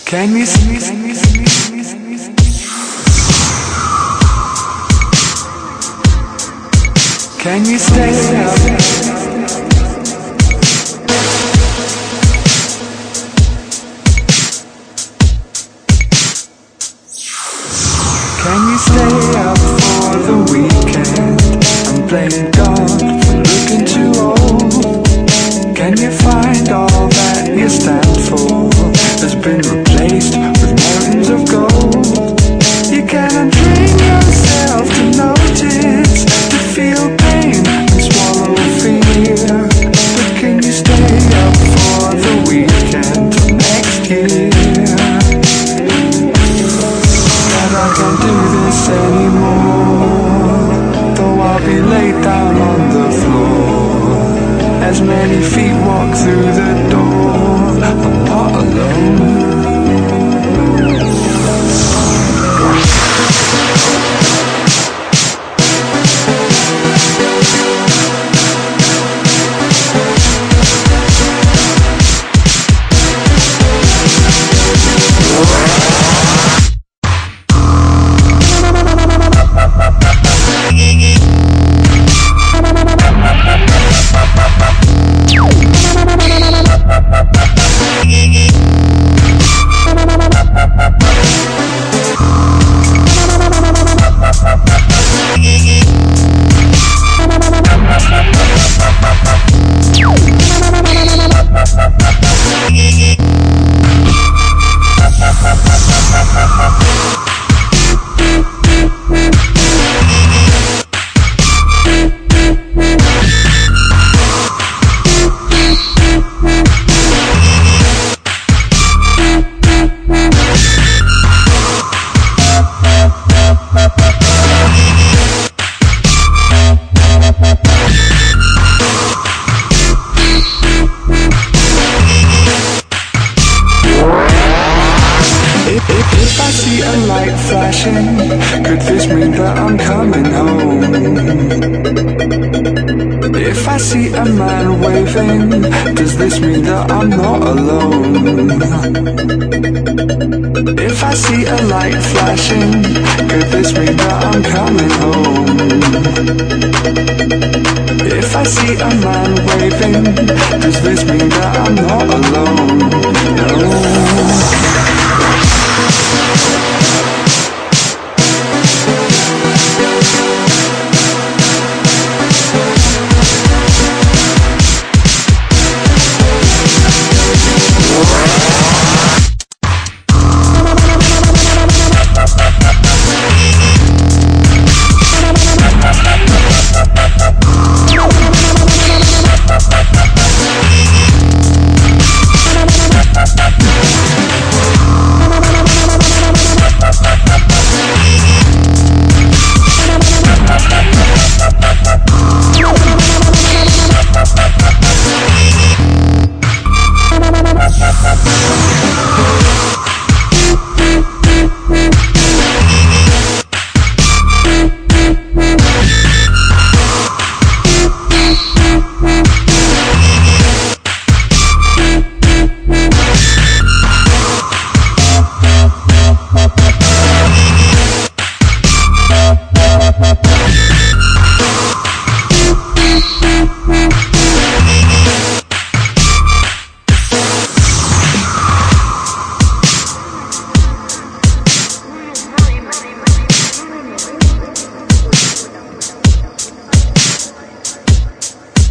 Can you see? Can you stay up? Can you stay up for the weekend and blame God for looking too old? Can you find all that you stand for has been replaced with mountains of gold? You can untrain yourself to notice, to feel pain and swallow fear. But can you stay up for the weekend till next year? I can't do this anymore, though I'll be laid down on the floor. As many feet walk through the door, I'm not alone. If I see a light flashing, could this mean that I'm coming home? If I see a man waving, does this mean that I'm not alone? If I see a light flashing, could this mean that I'm coming home? If I see a man waving, does this mean that I'm not alone? No.